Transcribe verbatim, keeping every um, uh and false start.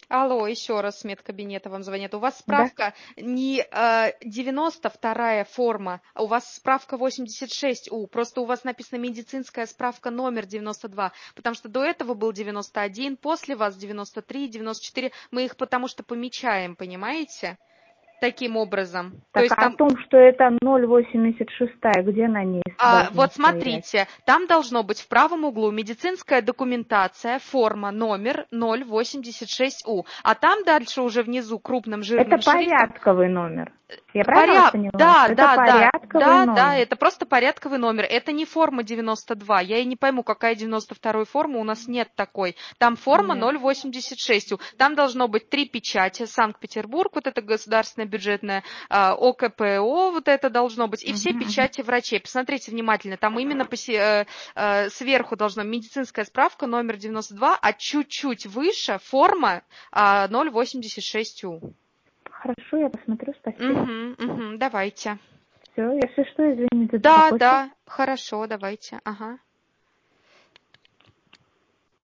Алло, еще раз с медкабинета вам звонят. У вас Да. справка не э, девяносто вторая форма, а у вас справка восемьдесят шесть У. Просто у вас написано медицинская справка номер девяносто два, потому что до этого был девяносто один, после вас девяносто три, девяносто четыре. Мы их потому что помечаем, понимаете? Таким образом. То Так, есть а о там... том, что это ноль восемьдесят шесть, где на ней А, должно вот стоять? смотрите, там должно быть в правом углу медицинская документация, форма, номер ноль восемьдесят шесть У. А там дальше уже внизу крупным Это жирным шрифтом... порядковый номер. Я правильно вас Поряд... поняла? Да, Это да, да, порядковый да, да, номер. это просто порядковый номер. Это не форма девяносто два. Я и не пойму, какая девяносто вторая форма, у нас нет такой. Там форма Нет. ноль восемьдесят шесть У. Там должно быть три печати. Санкт-Петербург, вот это государственная бюджетная, а, ОКПО, вот это должно быть. И все Мгм, мгм. печати врачей. Посмотрите внимательно, там именно посе- э, э, сверху должна медицинская справка номер девяносто два, а чуть-чуть выше форма а, ноль восемьдесят шесть У. Хорошо, я посмотрю, спасибо. Угу, угу, давайте. Все, если что, извините за Да, беспокойство. да, хорошо, давайте. Ага.